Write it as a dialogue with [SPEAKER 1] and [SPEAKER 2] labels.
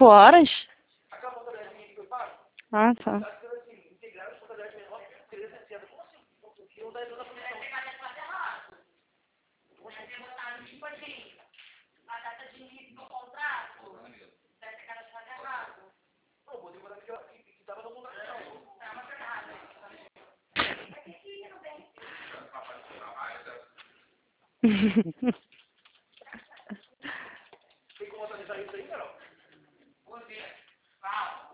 [SPEAKER 1] 5 horas? Ah, tá.
[SPEAKER 2] Tem como atualizar isso aí, Carol?